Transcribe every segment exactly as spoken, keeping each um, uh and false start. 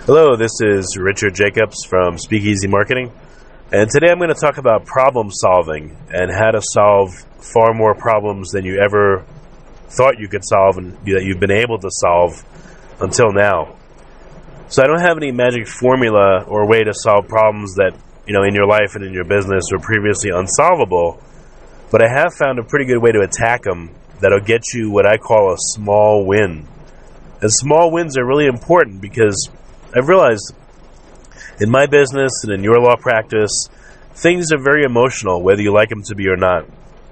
Hello, this is Richard Jacobs from Speakeasy Marketing, and today I'm going to talk about problem solving and how to solve far more problems than you ever thought you could solve and that you've been able to solve until now. So I don't have any magic formula or way to solve problems that, you know, in your life and in your business were previously unsolvable, but I have found a pretty good way to attack them that'll get you what I call a small win. And small wins are really important because I've realized in my business and in your law practice, things are very emotional, whether you like them to be or not.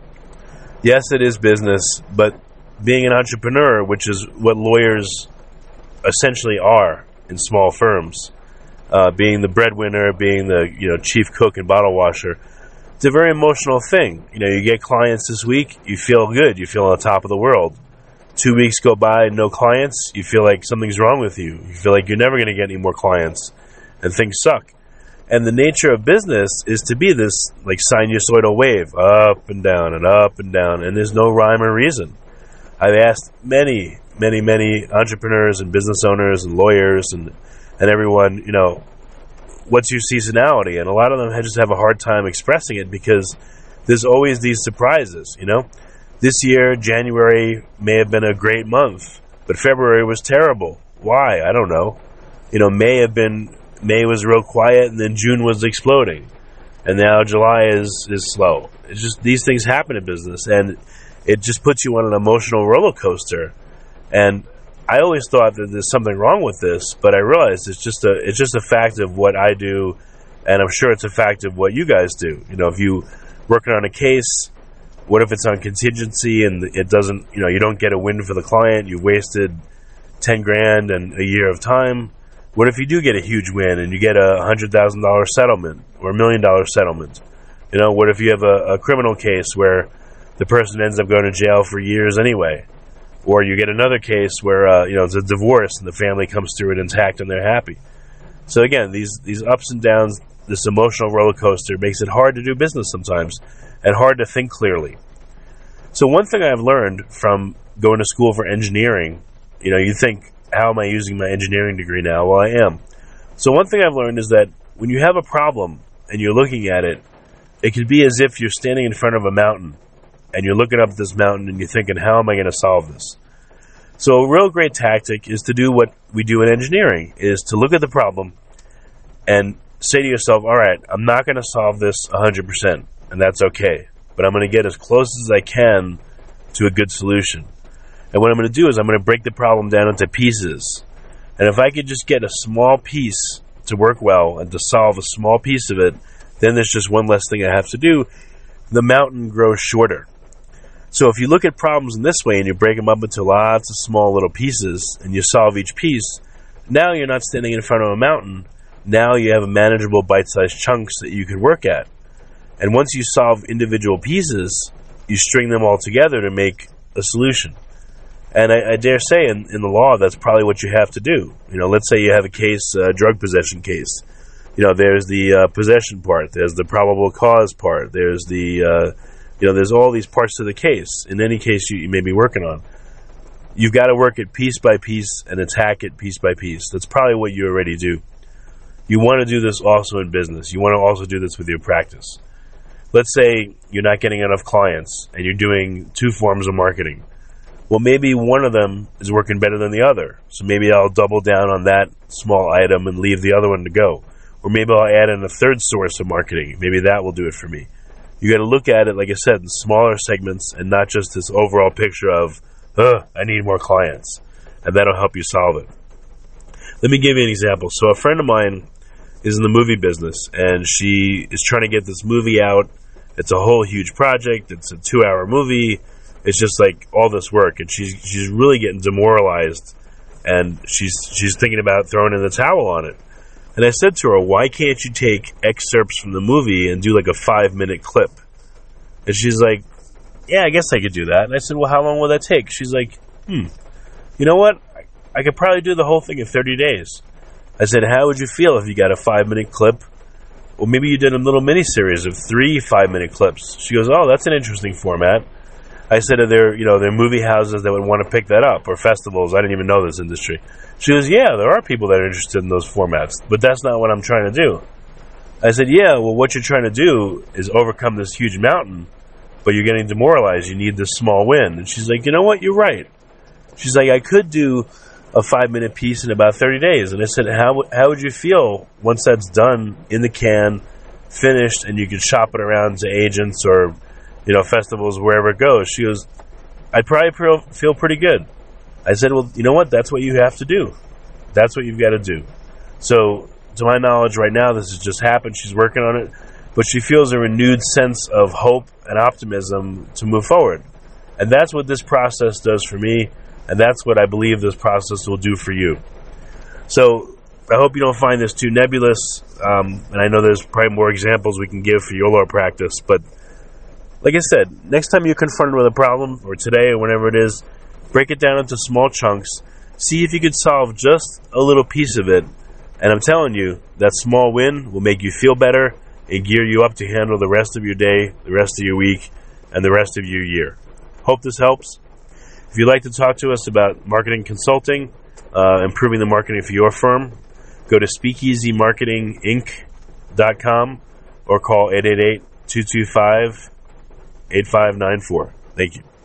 Yes, it is business, but being an entrepreneur, which is what lawyers essentially are in small firms, uh, being the breadwinner, being the you know chief cook and bottle washer, it's a very emotional thing. You know, you get clients this week, you feel good, you feel on the top of the world. Two weeks go by, no clients, you feel like something's wrong with you. You feel like you're never going to get any more clients, and things suck. And the nature of business is to be this like sinusoidal wave, up and down and up and down, and there's no rhyme or reason. I've asked many, many, many entrepreneurs and business owners and lawyers and, and everyone, you know, what's your seasonality? And a lot of them just have a hard time expressing it because there's always these surprises, you know? This year, January may have been a great month, but February was terrible. Why? I don't know. You know, May have been May was real quiet, and then June was exploding, and now July is is slow. It's just these things happen in business, and it just puts you on an emotional roller coaster. And I always thought that there's something wrong with this, but I realized it's just a it's just a fact of what I do, and I'm sure it's a fact of what you guys do. You know, if you working on a case. What if it's on contingency and it doesn't, you know, you don't get a win for the client, you wasted ten grand and a year of time? What if you do get a huge win and you get a one hundred thousand dollars settlement or a million dollar settlement? You know, what if you have a, a criminal case where the person ends up going to jail for years anyway? Or you get another case where, uh, you know, it's a divorce and the family comes through it intact and they're happy. So again, these, these ups and downs, this emotional roller coaster makes it hard to do business sometimes and hard to think clearly. So one thing I've learned from going to school for engineering, you know, you think, how am I using my engineering degree now? Well, I am. So one thing I've learned is that when you have a problem and you're looking at it, it could be as if you're standing in front of a mountain and you're looking up at this mountain and you're thinking, how am I going to solve this? So a real great tactic is to do what we do in engineering, is to look at the problem and say to yourself, all right, I'm not going to solve this one hundred percent. And that's okay. But I'm going to get as close as I can to a good solution. And what I'm going to do is I'm going to break the problem down into pieces. And if I could just get a small piece to work well and to solve a small piece of it, then there's just one less thing I have to do. The mountain grows shorter. So if you look at problems in this way and you break them up into lots of small little pieces and you solve each piece, now you're not standing in front of a mountain. Now you have manageable bite-sized chunks that you can work at. And once you solve individual pieces, you string them all together to make a solution. And I, I dare say in, in the law, that's probably what you have to do. You know, let's say you have a case, a drug possession case. You know, there's the uh, possession part, there's the probable cause part, there's the, uh, you know, there's all these parts to the case. In any case you, you may be working on. You've got to work it piece by piece and attack it piece by piece. That's probably what you already do. You want to do this also in business. You want to also do this with your practice. Let's say you're not getting enough clients and you're doing two forms of marketing. Well, maybe one of them is working better than the other. So maybe I'll double down on that small item and leave the other one to go. Or maybe I'll add in a third source of marketing. Maybe that will do it for me. You got to look at it, like I said, in smaller segments and not just this overall picture of, ugh, I need more clients. And that'll help you solve it. Let me give you an example. So a friend of mine is in the movie business and she is trying to get this movie out. It's a whole huge project. It's a two-hour movie. It's just like all this work, and she's she's really getting demoralized, and she's she's thinking about throwing in the towel on it. And I said to her, "Why can't you take excerpts from the movie and do like a five-minute clip?" And she's like, "Yeah, I guess I could do that." And I said, "Well, how long will that take?" She's like, "Hmm, you know what? I, I could probably do the whole thing in thirty days." I said, "How would you feel if you got a five-minute clip? Or maybe you did a little mini-series of three five-minute clips." She goes, "Oh, that's an interesting format." I said, "Are there, you know, there are movie houses that would want to pick that up, or festivals?" I didn't even know this industry. She goes, yeah, there are people that are interested in those formats, but that's not what I'm trying to do. I said, yeah, well, what you're trying to do is overcome this huge mountain, but you're getting demoralized. You need this small win. And she's like, you know what? You're right. She's like, I could do a five-minute piece in about thirty days. And I said, how how would you feel once that's done, in the can, finished, and you could shop it around to agents or, you know, festivals, wherever it goes? She goes, I'd probably feel, feel pretty good. I said, well, you know what? That's what you have to do. That's what you've got to do. So, to my knowledge, right now, this has just happened. She's working on it. But she feels a renewed sense of hope and optimism to move forward. And that's what this process does for me. And that's what I believe this process will do for you. So, I hope you don't find this too nebulous. Um, and I know there's probably more examples we can give for your law practice. But, like I said, next time you're confronted with a problem, or today, or whenever it is, break it down into small chunks. See if you could solve just a little piece of it. And I'm telling you, that small win will make you feel better and gear you up to handle the rest of your day, the rest of your week, and the rest of your year. Hope this helps. If you'd like to talk to us about marketing consulting, uh, improving the marketing for your firm, go to speakeasy marketing inc dot com or call eight eight eight, two two five, eight five nine four. Thank you.